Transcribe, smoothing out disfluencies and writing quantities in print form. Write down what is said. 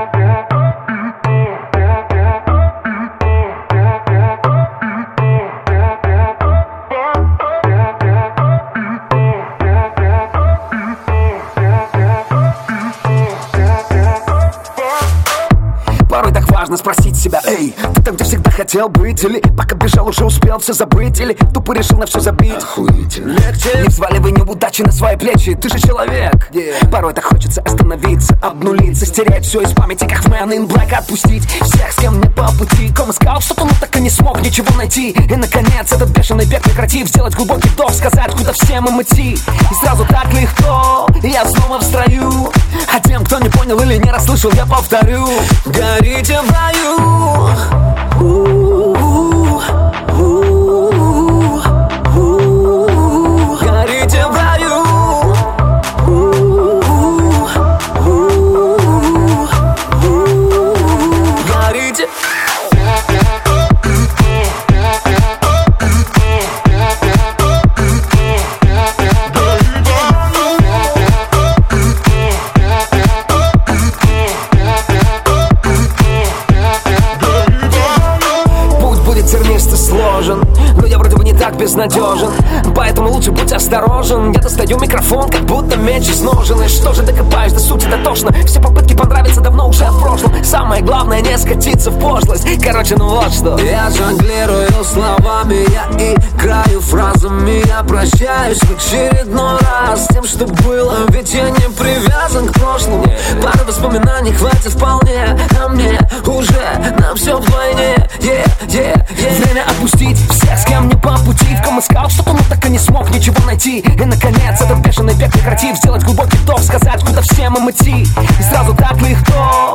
Порой так важно спросить себя: эй, ты там, где всегда хотел быть? Или пока бежал, уже успел все забыть? Или тупо решил на все забить? Охуительно. Легче. Не взваливай неудачи на свои плечи, ты же человек. Порой так хочется остановиться, обнулиться, стереть все из памяти, как в Man in Black, отпустить всех, с кем мне по пути. Ком искал что-то, но так и не смог ничего найти. И наконец этот бешеный бег прекратив, сделать глубокий вдох, сказать, куда всем им идти. И сразу так легко, и я снова в строю. А тем, кто не понял или не расслышал, я повторю: горите в раю. Горите в раю. Горите. Сложен, но я вроде бы не так безнадежен, поэтому лучше будь осторожен. Я достаю микрофон, как будто меч из ножен. И что же докопаешь до сути дотошно? Все попытки понравиться давно уже в прошлом. Самое главное не скатиться в пошлость. Короче, ну вот что. Я жонглирую словами, я играю фразами. Я прощаюсь в очередной раз с тем, что было, ведь я не привязан к прошлому. Пары воспоминаний хватит вполне, а мне уже на все вдвойне. Время отпустить всех, с кем не по пути. В ком искал что-то, но так и не смог ничего найти. И наконец этот бешеный бег прекратив, сделать глубокий вдох, сказать, куда всем им идти. И сразу так легко,